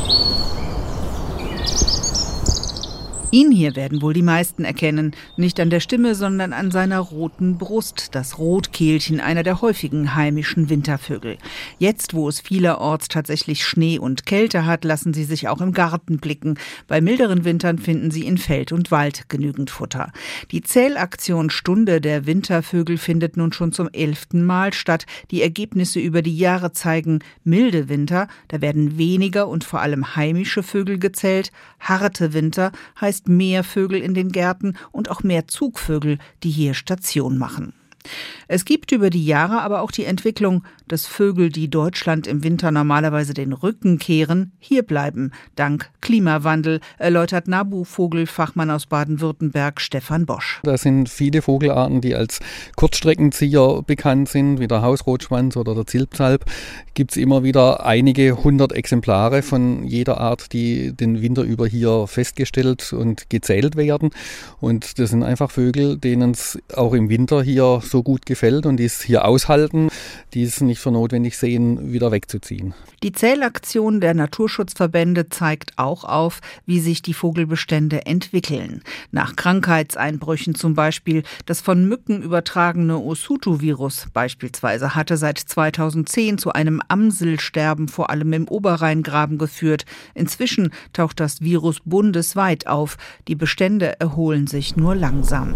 Ihn hier werden wohl die meisten erkennen, nicht an der Stimme, sondern an seiner roten Brust, das Rotkehlchen, einer der häufigen heimischen Wintervögel. Jetzt, wo es vielerorts tatsächlich Schnee und Kälte hat, lassen sie sich auch im Garten blicken. Bei milderen Wintern finden sie in Feld und Wald genügend Futter. Die Zählaktion Stunde der Wintervögel findet nun schon zum 11. Mal statt. Die Ergebnisse über die Jahre zeigen milde Winter, da werden weniger und vor allem heimische Vögel gezählt. Harte Winter heißt mehr Vögel in den Gärten und auch mehr Zugvögel, die hier Station machen. Es gibt über die Jahre aber auch die Entwicklung, dass Vögel, die Deutschland im Winter normalerweise den Rücken kehren, hier bleiben, dank Klimawandel, erläutert Nabu-Vogelfachmann aus Baden-Württemberg Stefan Bosch. Da sind viele Vogelarten, die als Kurzstreckenzieher bekannt sind, wie der Hausrotschwanz oder der Zilpzalp. Gibt es immer wieder einige 100 Exemplare von jeder Art, die den Winter über hier festgestellt und gezählt werden. Und das sind einfach Vögel, denen es auch im Winter hier so gut gefällt und die es hier aushalten, die es nicht für notwendig sehen, wieder wegzuziehen. Die Zählaktion der Naturschutzverbände zeigt auch auf, wie sich die Vogelbestände entwickeln. Nach Krankheitseinbrüchen zum Beispiel. Das von Mücken übertragene Osutu-Virus beispielsweise hatte seit 2010 zu einem Amselsterben vor allem im Oberrheingraben geführt. Inzwischen taucht das Virus bundesweit auf. Die Bestände erholen sich nur langsam.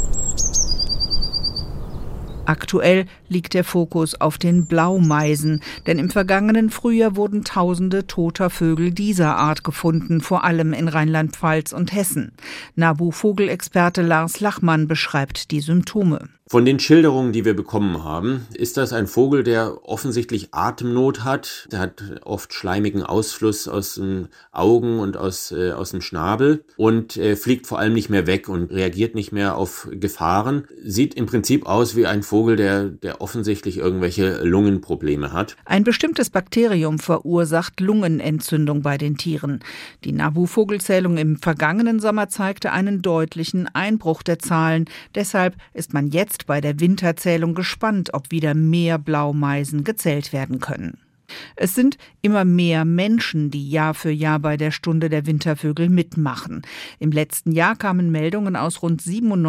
Aktuell liegt der Fokus auf den Blaumeisen, denn im vergangenen Frühjahr wurden Tausende toter Vögel dieser Art gefunden, vor allem in Rheinland-Pfalz und Hessen. Nabu-Vogelexperte Lars Lachmann beschreibt die Symptome. Von den Schilderungen, die wir bekommen haben, ist das ein Vogel, der offensichtlich Atemnot hat. Der hat oft schleimigen Ausfluss aus den Augen und aus dem Schnabel und fliegt vor allem nicht mehr weg und reagiert nicht mehr auf Gefahren. Sieht im Prinzip aus wie ein Vogel, der offensichtlich irgendwelche Lungenprobleme hat. Ein bestimmtes Bakterium verursacht Lungenentzündung bei den Tieren. Die Nabu-Vogelzählung im vergangenen Sommer zeigte einen deutlichen Einbruch der Zahlen. Deshalb ist man jetzt bei der Winterzählung gespannt, ob wieder mehr Blaumeisen gezählt werden können. Es sind immer mehr Menschen, die Jahr für Jahr bei der Stunde der Wintervögel mitmachen. Im letzten Jahr kamen Meldungen aus rund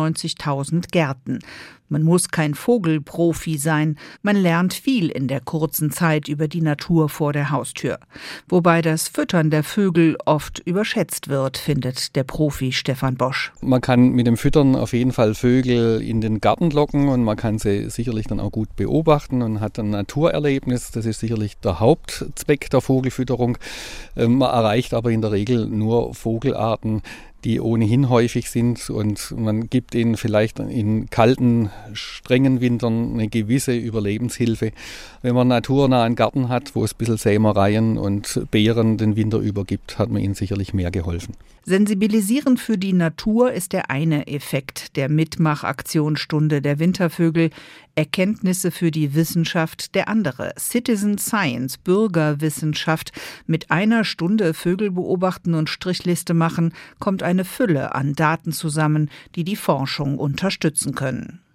97.000 Gärten. Man muss kein Vogelprofi sein. Man lernt viel in der kurzen Zeit über die Natur vor der Haustür. Wobei das Füttern der Vögel oft überschätzt wird, findet der Profi Stefan Bosch. Man kann mit dem Füttern auf jeden Fall Vögel in den Garten locken und man kann sie sicherlich dann auch gut beobachten und hat ein Naturerlebnis. Das ist sicherlich der Hauptzweck der Vogelfütterung. Man erreicht aber in der Regel nur Vogelarten, die ohnehin häufig sind und man gibt ihnen vielleicht in kalten, strengen Wintern eine gewisse Überlebenshilfe. Wenn man einen naturnahen Garten hat, wo es ein bisschen Sämereien und Beeren den Winter über gibt, hat man ihnen sicherlich mehr geholfen. Sensibilisieren für die Natur ist der eine Effekt der Mitmachaktion Stunde der Wintervögel. Erkenntnisse für die Wissenschaft der andere. Citizen Science, Bürgerwissenschaft. Mit einer Stunde Vögel beobachten und Strichliste machen, kommt eine Fülle an Daten zusammen, die die Forschung unterstützen können.